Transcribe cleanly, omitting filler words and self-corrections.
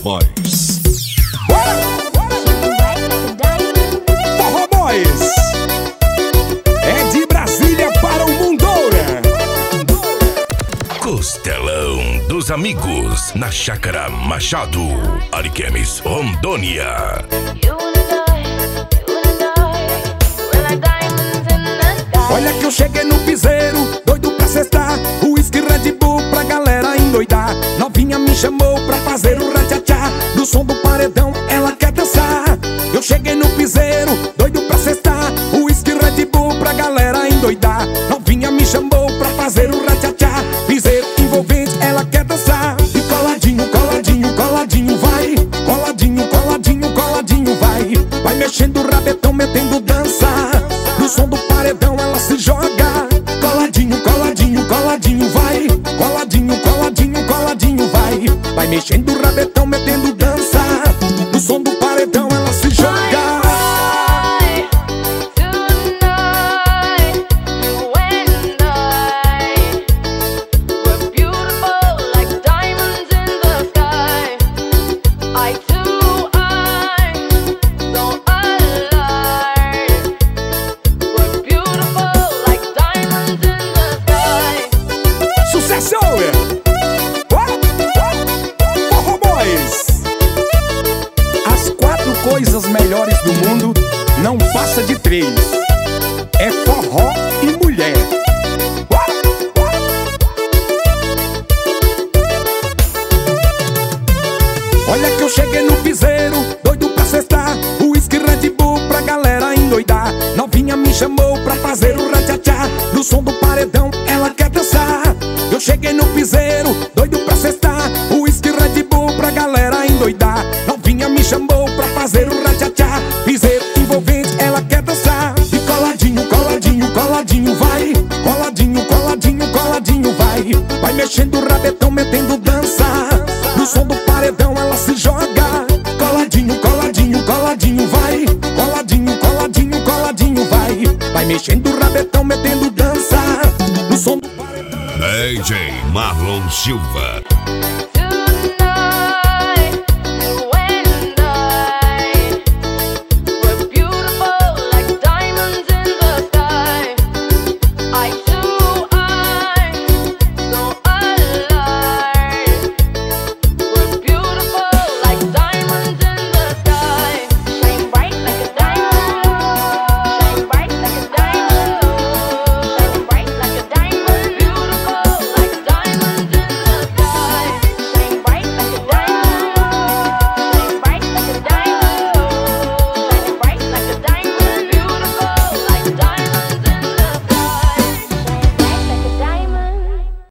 Boys. Forró Boys é de Brasília para o mundo. Costelão dos Amigos, na Chácara Machado, Ariquemes, Rondônia. Olha que eu cheguei no piseiro, doido pra cestar, uísque Red Bull pra galera endoidar. Novinha me chamou pra fazer o ratchachá, do som do paredão ela quer dançar. Eu cheguei no piseiro, doido pra cestar, uísque Red Bull pra galera endoidar. Novinha me chamou pra fazer o ratchachá, piseiro envolvente ela quer dançar. E coladinho, coladinho, coladinho vai, coladinho, coladinho, coladinho vai. Vai mexendo o rabetão, metendo dança, no som do paredão ela se joga. Coladinho, coladinho, coladinho vai, coladinho, coladinho, coladinho vai. Vai mexendo o rabetão, metendo dança, no som do paredão ela se joga. Forró Boys. As 4 coisas melhores do mundo não passa de 3. É forró e mulher. Olha que eu cheguei no piseiro, doido pra cestar, uísque Red Bull pra galera endoidar. Novinha me chamou pra fazer o ratchachá, no som do paredão ela quer dançar. Eu cheguei no piseiro, doido pra cestar, uísque Red Bull pra galera endoidar. Novinha me chamou pra fazer o ratchachá, piseiro envolvente ela quer dançar. E coladinho, coladinho, coladinho vai, coladinho, coladinho, coladinho vai. Vai mexendo o rabetão, metendo dança, no som do paredão ela se joga. Coladinho, coladinho, coladinho vai, coladinho, coladinho, coladinho vai. Vai mexendo o rabetão, metendo dança, no som do paredão. DJ Marlon Silva.